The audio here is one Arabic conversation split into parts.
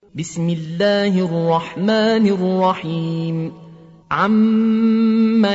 بسم الله الرحمن الرحيم عم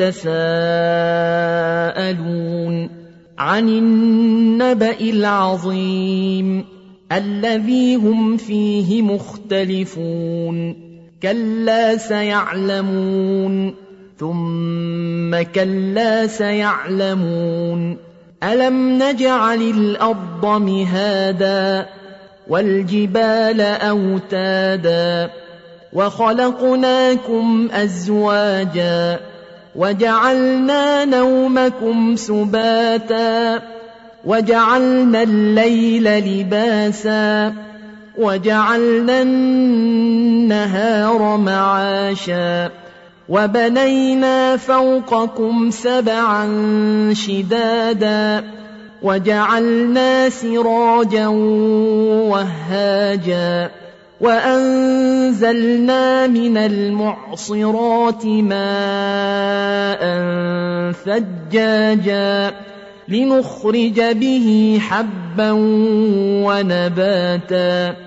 يتساءلون عن النبأ العظيم الذي هم فيه مختلفون كلا سيعلمون ثم كلا سيعلمون ألم نجعل الأرض مهادا والجبال أوتادا وخلقناكم أزواجا وجعلنا نومكم سباتا وجعلنا الليل لباسا وجعلنا النهار معاشا وبنينا فوقكم سبعا شدادا وجعلنا سراجا وهاجا وأنزلنا من المعصرات ماء ثجاجا لنخرج به حبا ونباتا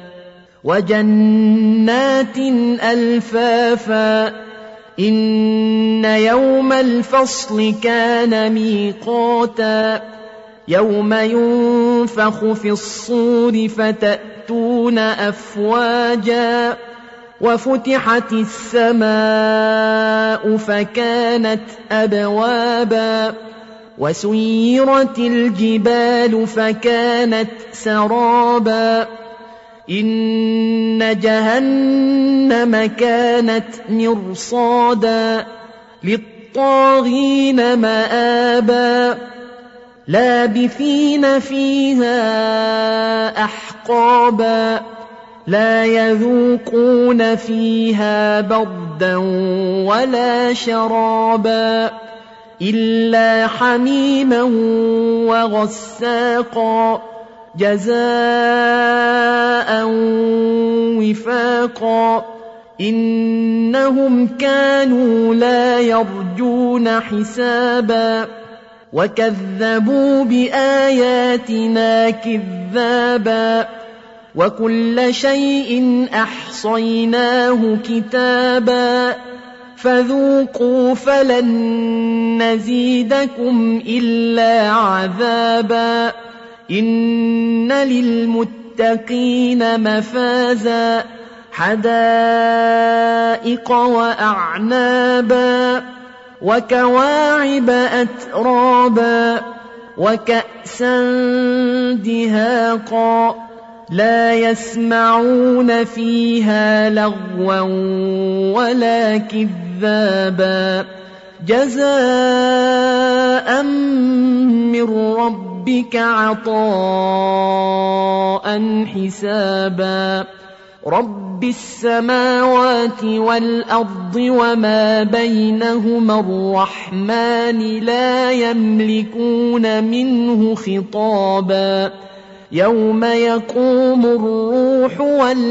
وجنات ألفافا إن يوم الفصل كان ميقاتا يوم ينفخ في الصور فتأتون أفواجا وفتحت السماء فكانت أبوابا وسيرت الجبال فكانت سرابا إن جهنم كانت مرصادا للطاغين مآبا لابثين فيها أحقابا لا يذوقون فيها بردا ولا شرابا إلا حميما وغساقا جزاء وفاقا إنهم كانوا لا يرجون حسابا وكذبوا بآياتنا كذابا وكل شيء أحصيناه كتابا فذوقوا فلن نزيدكم إلا عذابا إن للمتقين مفازا حدائق وأعنابا وكواعب أترابا وكأسا دهاقا لا يسمعون فيها لغوا ولا كذابا جزاء من ربك عطاء حسابا رب السماوات والأرض وما بينهما الرحمن لا يملكون منه خطابا يوم يقوم الروح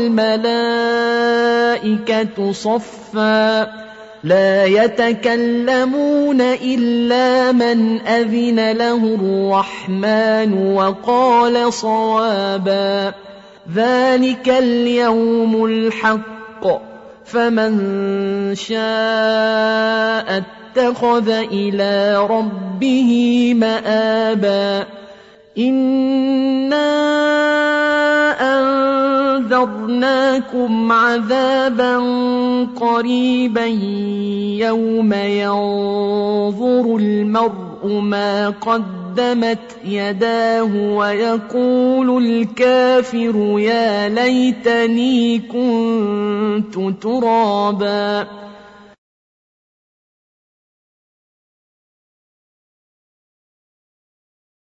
والملائكة صفا لا يتكلمون إلا من أذن له الرحمن وقال صوابا ذلك اليوم الحق فمن شاء اتخذ إلى ربه مآبا إنا أنذرناكم عذابا قريبا يوم ينظر المرء ما قدمت يداه ويقول الكافر يا ليتني كنت ترابا